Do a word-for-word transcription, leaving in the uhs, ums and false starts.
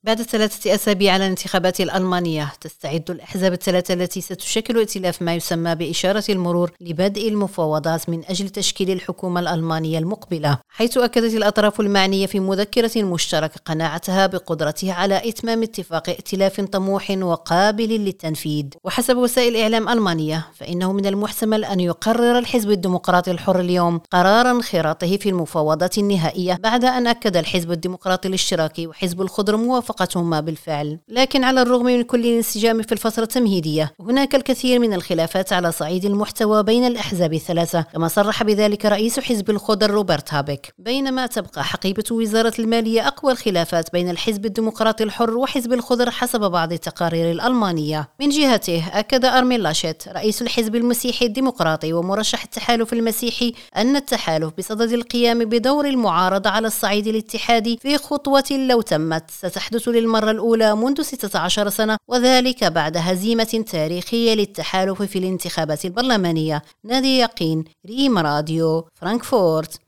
بعد ثلاثة أسابيع على الانتخابات الألمانية، تستعد الأحزاب الثلاثة التي ستشكل ائتلاف ما يسمى بإشارة المرور لبدء المفاوضات من أجل تشكيل الحكومة الألمانية المقبلة، حيث أكدت الأطراف المعنية في مذكرة مشتركة قناعتها بقدرتها على إتمام اتفاق ائتلاف طموح وقابل للتنفيذ. وحسب وسائل إعلام ألمانية، فإنه من المحتمل أن يقرر الحزب الديمقراطي الحر اليوم قرار انخراطه في المفاوضات النهائية، بعد أن أكد الحزب الديمقراطي الاشتراكي وحزب الخضر موافقة موافقتهما بالفعل. لكن على الرغم من كل الانسجام في الفترة التمهيدية، هناك الكثير من الخلافات على صعيد المحتوى بين الأحزاب الثلاثة، كما صرح بذلك رئيس حزب الخضر روبرت هابيك. بينما تبقى حقيبة وزارة المالية أقوى الخلافات بين الحزب الديمقراطي الحر وحزب الخضر حسب بعض التقارير الألمانية. من جهته، أكد أرمين لاشيت رئيس الحزب المسيحي الديمقراطي ومرشح التحالف المسيحي أن التحالف بصدد القيام بدور المعارضة على الصعيد الاتحادي في خطوة لو تمت ستحدث للمرة الأولى منذ ستة عشر سنة، وذلك بعد هزيمة تاريخية للتحالف في الانتخابات البرلمانية. نادي يقين، ريم راديو، فرانكفورت.